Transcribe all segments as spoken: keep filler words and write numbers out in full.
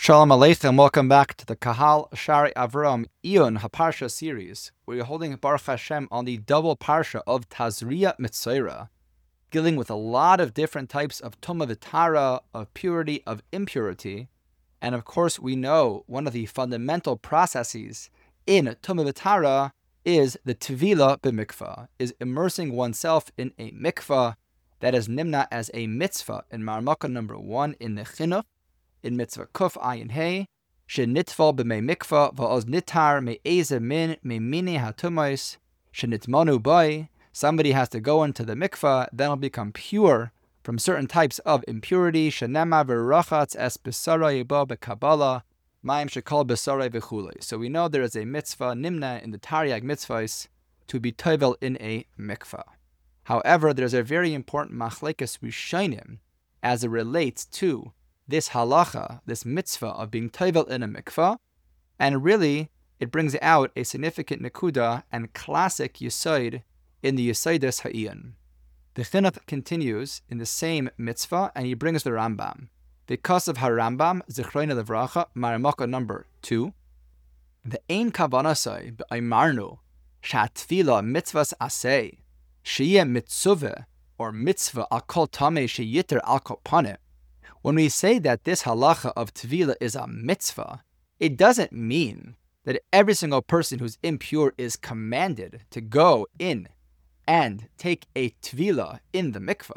Shalom Aleichem, welcome back to the Kahal Shari Avram Iyun HaParsha series. We're holding Baruch Hashem on the double Parsha of Tazria Mitzayra, dealing with a lot of different types of Tumah V'Tara, of purity, of impurity. And of course, we know one of the fundamental processes in Tumah V'Tara is the Tvila B'Mikvah, is immersing oneself in a mikvah that is nimna as a mitzvah in Marmaka number one in the Chinuch. In mitzvah kuf ayin hey, shenitval b'mei mikvah va'oz nitar me'eze min me'mini hatumos shenitmonu boy. Somebody has to go into the mikvah, then will become pure from certain types of impurity. Shenema v'rachatz es b'sara yebo b'kabbalah ma'im shekol b'sara v'chulei. So we know there is a mitzvah nimna in the Taryag mitzvahs to be tovel in a mikvah. However, there's a very important machlekes rishonim as it relates to this halacha, this mitzvah of being tovel in a mikvah, and really it brings out a significant nekuda and classic yisoid in the Yisodis Ha'iyun. The Chinuch continues in the same mitzvah, and he brings the Rambam. Because of HaRambam, Zichroina Levracha, Maramaka number two, the ein kavanasai b'aymarnu shatfila mitzvahs aseh sheyeh mitzuveh or mitzvah al kol tameh sheyitter al kol paneh. When we say that this halacha of tvila is a mitzvah, it doesn't mean that every single person who's impure is commanded to go in and take a tvila in the mikvah.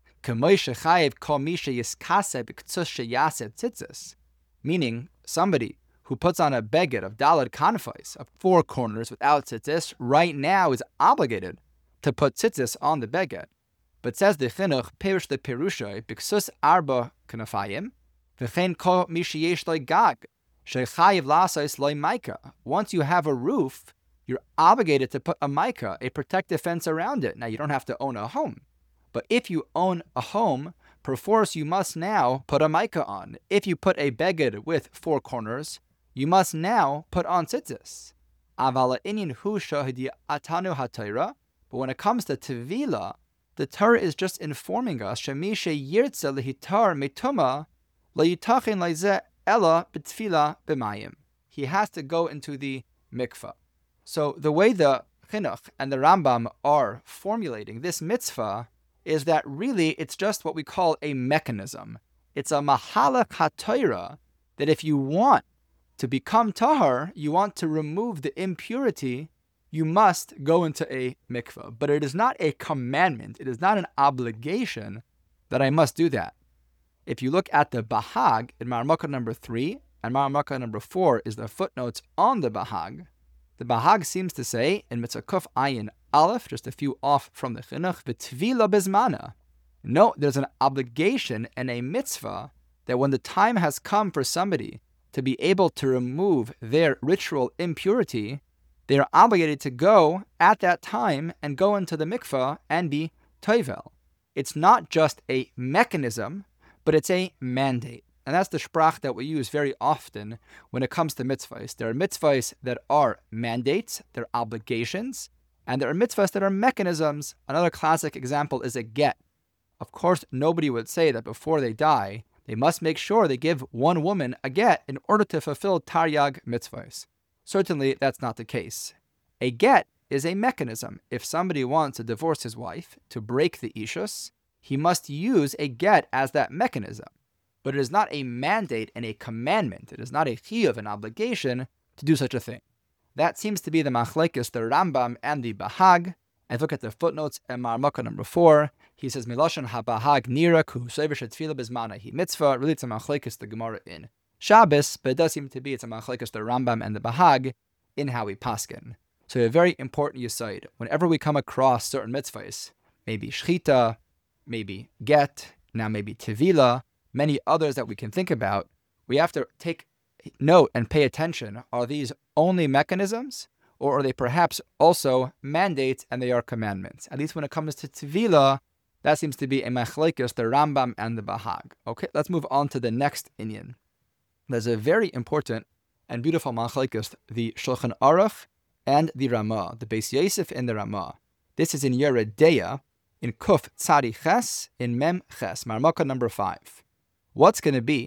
Meaning, somebody who puts on a beged of dalad kanfais, of four corners without tzitzis, right now is obligated to put tzitzis on the beged. But says the Chinuch, Perush the Perushay, Biksus Arba Kanafayim, V'chein Ko Mishiyesh Loi Gag, Shechayiv Lasais Loi Maika. Once you have a roof, you're obligated to put a maika, a protective fence around it. Now, you don't have to own a home. But if you own a home, perforce you must now put a maika on. If you put a beged with four corners, you must now put on tzitzis. Avala inyan hu shahidi atanu hatayra. But when it comes to tvila, the Torah is just informing us shemishe yirtze lehitar metuma leyitachin leizeh ella b'tfila b'mayim. He has to go into the mikvah. So the way the Chinuch and the Rambam are formulating this mitzvah is that really it's just what we call a mechanism. It's a mahalach haTorah that if you want to become tahar, you want to remove the impurity, you must go into a mikvah. But it is not a commandment. It is not an obligation that I must do that. If you look at the Bahag in Marmaka number three, and Marmaka number four is the footnotes on the Bahag, the Bahag seems to say, in Mitzvah Kuf Ayin Aleph, just a few off from the Chinuch, V'tvila bizmana. No, there's an obligation and a mitzvah that when the time has come for somebody to be able to remove their ritual impurity, they are obligated to go at that time and go into the mikvah and be tovel. It's not just a mechanism, but it's a mandate. And that's the sprach that we use very often when it comes to mitzvahs. There are mitzvahs that are mandates, they're obligations, and there are mitzvahs that are mechanisms. Another classic example is a get. Of course, nobody would say that before they die, they must make sure they give one woman a get in order to fulfill taryag mitzvahs. Certainly, that's not the case. A get is a mechanism. If somebody wants to divorce his wife, to break the ishus, he must use a get as that mechanism. But it is not a mandate and a commandment. It is not a chiyuv, an obligation, to do such a thing. That seems to be the machlekes, the Rambam and the Bahag. And look at the footnotes in Marmaka number four. He says, Miloshan ha-Bahag nira ku soivish tefila bizmana hi mitzvah. Really, it's a machlekes, the Gemara in Shabbos, but it does seem to be it's a machlekes, the Rambam and the Bahag, in how we paskin. So a very important yisoid. Whenever we come across certain mitzvahs, maybe shchita, maybe get, now maybe tevila, many others that we can think about, we have to take note and pay attention. Are these only mechanisms, or are they perhaps also mandates and they are commandments? At least when it comes to tevila, that seems to be a machlekes, the Rambam and the Bahag. Okay, let's move on to the next inyan. There's a very important and beautiful machlekes, the Shulchan Aruch and the Ramah, the Beis Yosef and the Ramah. This is in Yoreh Deah, in Kuf Tzadi Ches, in Mem Ches, Marmaka number five. What's going to be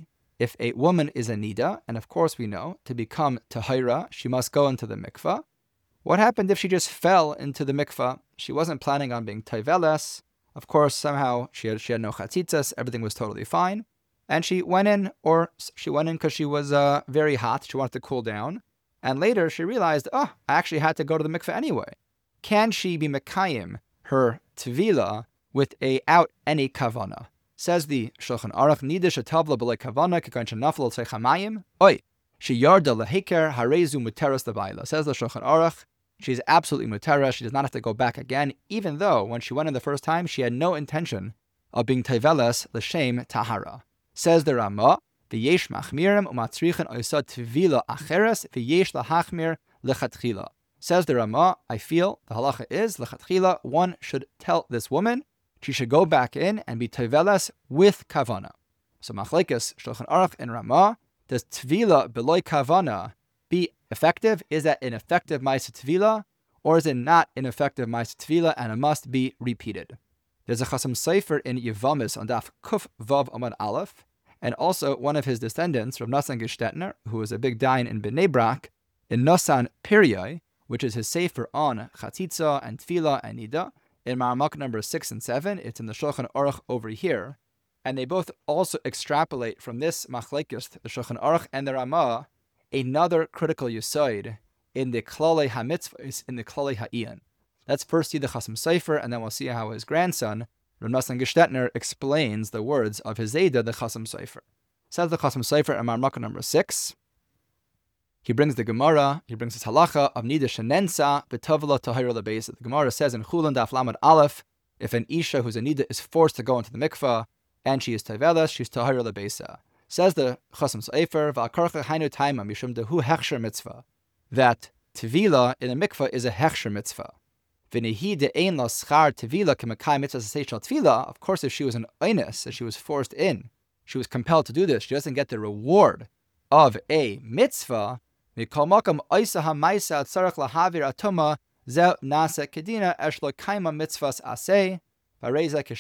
if a woman is a nida, and of course we know, to become tahira, she must go into the mikvah. What happened if she just fell into the mikvah? She wasn't planning on being taiveles. Of course, somehow she had, she had no chatzitzas, everything was totally fine. And she went in, or she went in because she was uh, very hot, she wanted to cool down. And later she realized, oh, I actually had to go to the mikveh anyway. Can she be mekayim her tvila without any kavana? Says the Shulchan Aruch, nida shetavla b'lei kavana k'kain shenafel tzei chamayim. Oi, she yarda leheker harezu muteras levaila. Says the Shulchan Aruch, she's absolutely mutera. She does not have to go back again, even though when she went in the first time, she had no intention of being teveles l'shem tahara. Says the Ramah, v'yesh machmirim umatzrichen oisad tvila acheres v'yesh lahachmir lechatchila. Says the Ramah, I feel the halacha is lechatchila. One should tell this woman she should go back in and be teveles with kavana. So machlekes Shulchan Aruch and Ramah, does tvila beloy kavana be effective? Is that an effective ma'aseh tvila, or is it not an effective ma'aseh tvila and it must be repeated? There's a Chasam Sofer in Yevamis on Daf Kuf Vav Amud Aleph, and also one of his descendants, Rav Nassan Gestetner, who was a big dayan in Bnei Brak, in Nasan Piryai, which is his Sefer on Chatzitza and Tfila and Nida, in Maramak number six and seven. It's in the Shulchan Aruch over here, and they both also extrapolate from this machlekes, the Shulchan Aruch and the Ramah, another critical yisoid in the Klalei HaMitzvahs, in the Klalei HaIyan. Let's first see the Chasam Sofer, and then we'll see how his grandson, Rav Nassan Gestetner, explains the words of his Zayda, the Chasam Sofer. Says the Chasam Sofer in Marmaka number six. He brings the Gemara, he brings his halacha of Nida Shenensa B'Tovla Tahira Lebeisa. The Gemara says in Chulin Daf Lamed Aleph, if an Isha who's a Nida is forced to go into the mikvah, and she is Tavelas, she's Tahira Lebeisa. Says the Chasam Sofer, V'akarcha Hainu Taima Mishum Dehu Hechsher Mitzvah, that Tevila in a mikvah is a Hechsher Mitzvah. Of course, if she was an oinus, if she was forced in, she was compelled to do this, she doesn't get the reward of a mitzvah. But So the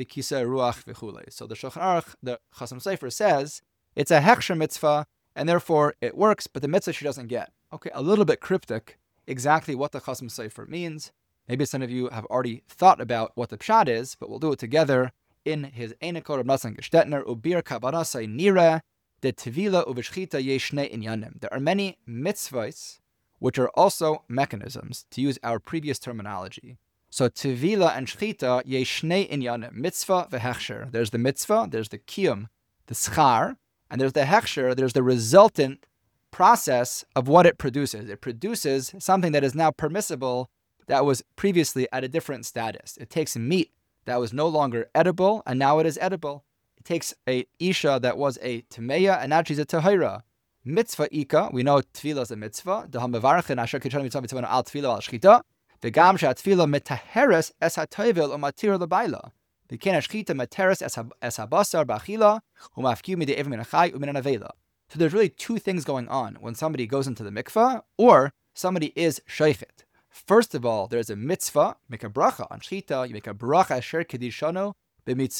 Shulchan Aruch, the Chasam Sofer says, it's a hechsher mitzvah, and therefore it works, but the mitzvah she doesn't get. Okay, a little bit cryptic, exactly what the Chasam Sofer means. Maybe some of you have already thought about what the pshat is, but we'll do it together in his Einekor of Nassan Gestetner, Ubir Kabanasai Nira, de Tvila Uveshchita Yeshne Inyanim. There are many mitzvahs which are also mechanisms, to use our previous terminology. So Tvila and Shchita Yeshne Inyanim, mitzvah v'hechsher. There's the mitzvah, there's the kiyum, the schar, and there's the hechsher, there's the resultant process of what it produces. It produces something that is now permissible that was previously at a different status. It takes meat that was no longer edible, and now it is edible. It takes a isha that was a temeya, and now she's a tahira. Mitzvah ika, we know tefillah is a mitzvah. The hamavarchin asher kitchen mitzvah mitzvah al tefillah al shchita. The gam shat tefillah metaheres es hatovel or matir lebaila. The ken shchita materes es habasar bachila umafkiu midi evim minachai umin avela. So there's really two things going on when somebody goes into the mikvah or somebody is sheichet. First of all, there's a mitzvah, make a bracha on shchita, you make a bracha asher kedishano. There's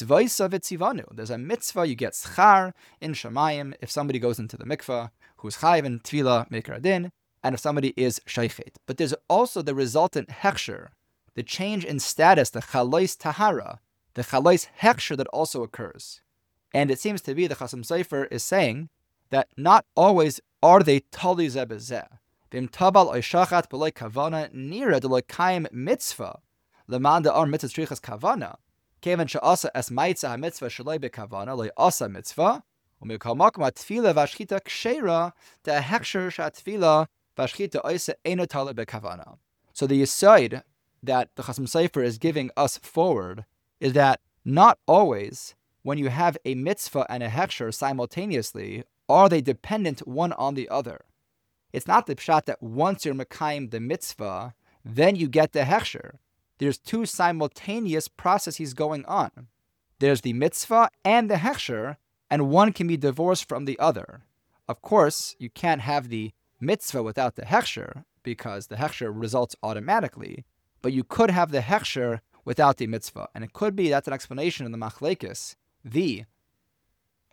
a mitzvah, you get schar in Shamayim if somebody goes into the mikvah, who's chayiv in tefillah, mikra din, and if somebody is sheichet. But there's also the resultant hechsher, the change in status, the chalois tahara, the chalois hechsher that also occurs. And it seems to be the Chasam Sofer is saying that not always are they tali zeh bezeh. V'im tabal oishachat b'loi kavana nira d'loi kayim mitzvah l'man da'ar mitzvah strichas kavana. Kevan she'asa es ma'itza ha-mitzvah shaloi bekavana loy asa mitzvah u'mikol makom ha-tefila v'ashchita k'sheira de'hechsher she'ha-tefila v'ashchita oisa eino tala bekavana. So the yesod that the Chasam Sofer is giving us forward is that not always when you have a mitzvah and a hechsher simultaneously are they dependent one on the other. It's not the pshat that once you're mekayim the mitzvah, then you get the hechsher. There's two simultaneous processes going on. There's the mitzvah and the hechsher, and one can be divorced from the other. Of course, you can't have the mitzvah without the hechsher, because the hechsher results automatically, but you could have the hechsher without the mitzvah. And it could be that's an explanation in the machlekes, the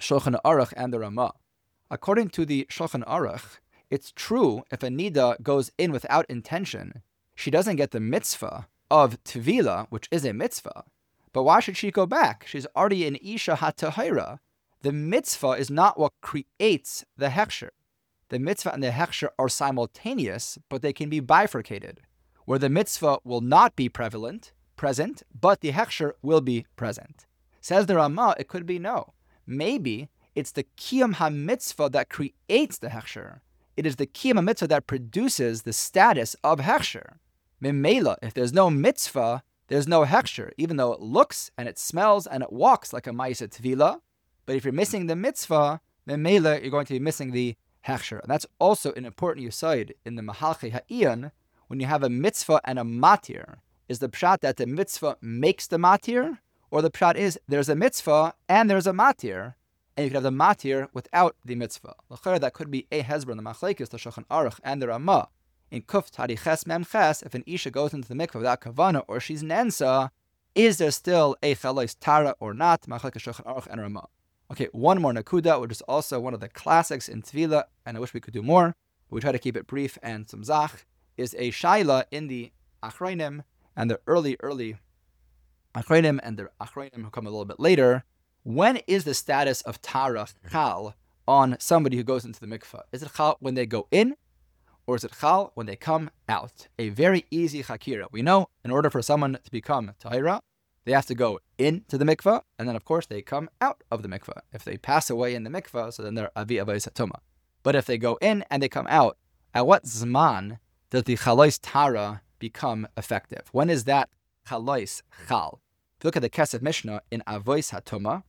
Shulchan Aruch and the Ramah. According to the Shulchan Aruch, it's true if a nida goes in without intention, she doesn't get the mitzvah of Tvila, which is a mitzvah. But why should she go back? She's already an Isha HaTahira. The mitzvah is not what creates the Hechsher. The mitzvah and the Hechsher are simultaneous, but they can be bifurcated, where the mitzvah will not be prevalent, present, but the Hechsher will be present. Says the Ramah, it could be no. Maybe it's the Kiyam HaMitzvah that creates the Hechsher. It is the Kiyam HaMitzvah that produces the status of Hechsher. Memela, if there's no mitzvah, there's no Hechsher, even though it looks and it smells and it walks like a Ma'aseh Tvila. But if you're missing the mitzvah, Memela, you're going to be missing the Hechsher. And that's also an important yesod in the Mahalchei Ha'iyun, when you have a mitzvah and a matir. Is the pshat that the mitzvah makes the matir? Or the pshat is there's a mitzvah and there's a matir, and you can have the matir without the mitzvah. L'chera, that could be a hezbollah in the machlekes, the Shulchan Aruch and the Ramah. In Kuf Tari Ches Mem Ches, if an isha goes into the mikvah without kavana or she's nensa, is there still a chalais tara or not? Machlekes Shulchan Aruch and Ramah. Okay, one more nakuda, which is also one of the classics in Tvila, and I wish we could do more, but we try to keep it brief and tzumzach, is a shaila in the Achronim and the early, early Achronim and the Achronim who come a little bit later. When is the status of Tara Chal on somebody who goes into the mikvah? Is it Chal when they go in, or is it Chal when they come out? A very easy Chakira. We know in order for someone to become Tahira, they have to go into the mikvah, and then of course they come out of the mikvah. If they pass away in the mikvah, so then they're Avi Avay Satoma. But if they go in and they come out, at what Zman does the Chalais Tara become effective? When is that Chalais Chal? If you look at the Kesef Mishnah in Avois Hatoma,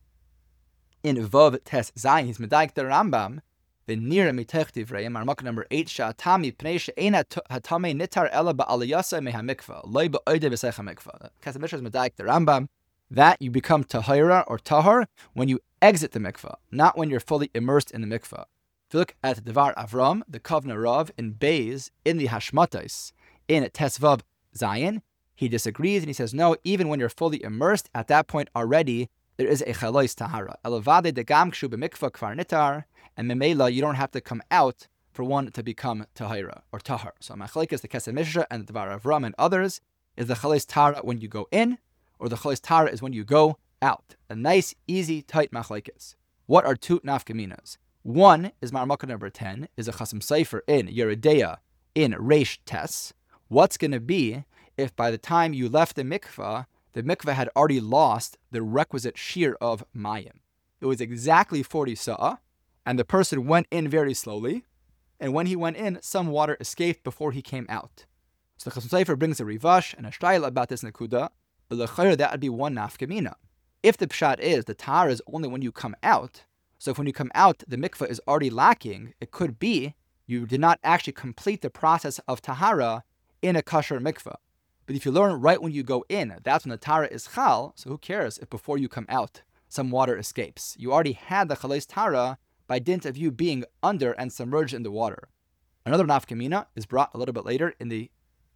in Vov Tes Zayin, he's Medaik the Rambam, the Nira Mitech Divrei, Marmok number eight, Sha'atami Pnei She'ena Hatame Nitar Ela Ba'aliyasa Meha Mikvah, Loi Ba'oide B'Secha Mikvah. Kesef Mishnah is Medaik the Rambam, that you become Tahira or Tahar when you exit the mikvah, not when you're fully immersed in the mikvah. If you look at Devar Avram, the Kovna Rav, in Beis, in the Hashmatais, in Tesvav Zayin, he disagrees and he says, no, even when you're fully immersed, at that point already, there is a Chalois Tahara. Elavade de Gam Kshu B'Mikvah Kvar Nitar, and Memela, you don't have to come out for one to become Tahira or Tahar. So Machlekes, the Kesef Mishnah, and the Devar Avram and others, is the Chalois Tahara when you go in, or the Chalois Tahara is when you go out. A nice, easy, tight Machlekes. What are two nafkaminas? One is Marmaka number ten, is a Chasam Sofer in Yeridea in Reish Tes. What's going to be if by the time you left the mikvah, the mikvah had already lost the requisite shear of mayim? It was exactly forty sa'ah, and the person went in very slowly, and when he went in, some water escaped before he came out. So the Chasam Sofer brings a rivash and a shtaila about this nekuda, but l'chayr, that would be one nafkamina. If the pshat is the tahara is only when you come out, so if when you come out the mikvah is already lacking, it could be you did not actually complete the process of tahara in a kosher mikvah. But if you learn right when you go in, that's when the tahara is chal, so who cares if before you come out some water escapes? You already had the chalais tahara by dint of you being under and submerged in the water. Another nafkamina is brought a little bit later in the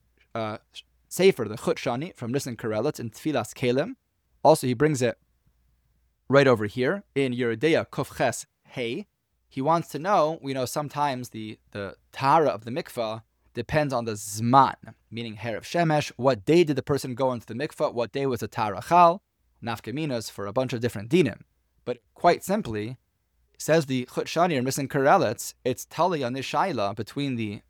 uh, Sefer, the Chut Shani, from Nissen Karelitz in Tfilas Kelim. Also, he brings it right over here in Yeridea Kuf Ches Hey. He wants to know, we know sometimes the, the tahara of the mikvah depends on the zman, meaning Herav Shemesh. What day did the person go into the mikvah? What day was the tahara chal? Nafkaminas for a bunch of different dinim. But quite simply, says the Chut Shani or Nissen Karelitz, it's tali on this shaila between the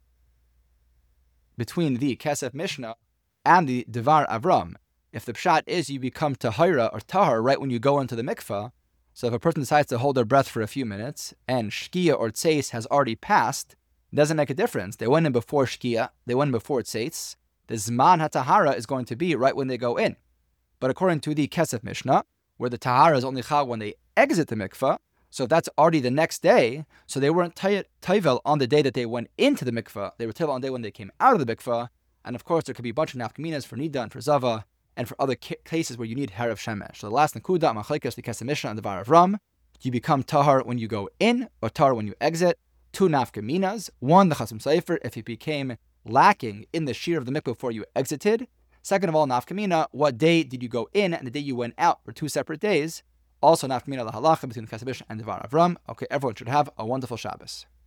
between the Kesef Mishnah and the Devar Avram. If the pshat is you become tahira or tahar right when you go into the mikvah, so if a person decides to hold their breath for a few minutes and shkia or tseis has already passed, it doesn't make a difference. They went in before shkia, they went in before tseis. The zman hatahara is going to be right when they go in. But according to the Kesef Mishnah, where the tahara is only chal when they exit the mikvah, so if that's already the next day, so they weren't tayvel on the day that they went into the mikvah, they were tayvel on the day when they came out of the mikvah, and of course there could be a bunch of nafkaminas for nida and for zava, and for other cases where you need herav shemesh. So the last nakuda, machlekes the Kesef Mishnah and the Devar Avram, you become tahar when you go in, or tahar when you exit. Two nafkaminas. One, the Chasam Sofer, if you became lacking in the shear of the mikvah before you exited. Second of all, nafkamina, what day did you go in and the day you went out were two separate days. Also, nafkamina la halacha between Chesed Mishnah and Devar Avram. Okay, everyone should have a wonderful Shabbos.